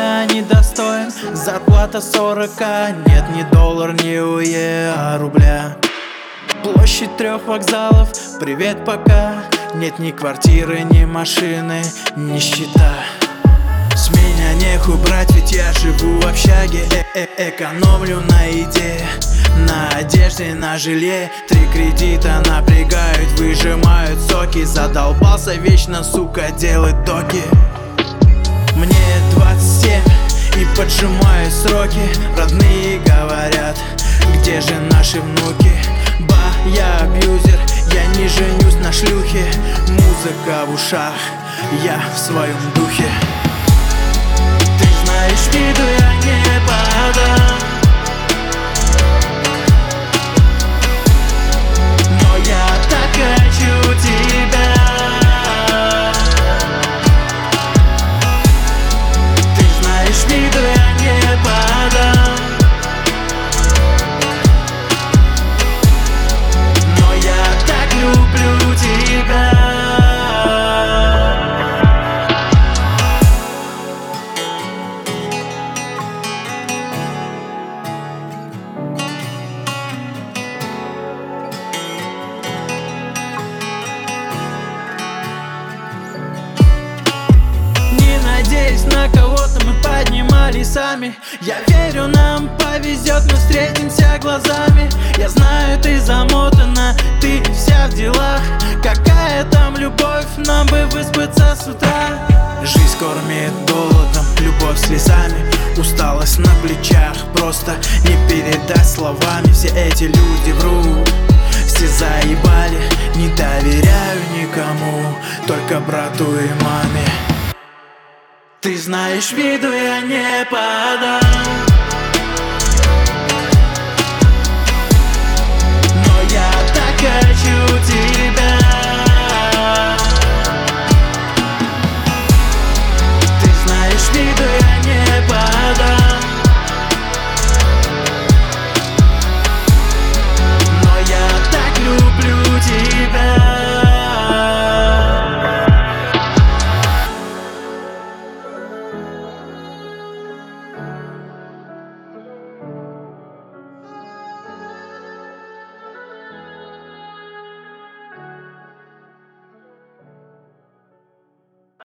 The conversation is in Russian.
я недостоин. Зарплата 40к, нет ни доллар, ни УЕ, а рубля. Площадь 3 вокзалов, привет, пока. Нет ни квартиры, ни машины, нищета. С меня нехуй брать, ведь я живу в общаге. Экономлю на еде, на одежде, на жилье. 3 кредита напрягают, выжимают соки. Задолбался вечно, сука, делать доки. Мне 27 и поджимаю сроки. Родные говорят, где же наши внуки? Ба, я абьюзер, я не женюсь на шлюхе. Музыка в ушах, я в своем духе. Ты знаешь, виду я не подам, но я так хочу тебя. Ты знаешь, виду я не подам, но я так люблю тебя. Надеюсь, на кого-то мы поднимались сами. Я верю, нам повезет, мы встретимся глазами. Я знаю, ты замотана, ты вся в делах. Какая там любовь, нам бы выспаться с утра. Жизнь кормит голодом, любовь слезами. Усталость на плечах, просто не передать словами. Все эти люди врут, все заебали. Не доверяю никому, только брату и маме. Ты знаешь, виду я не подам, но я так хочу тебя.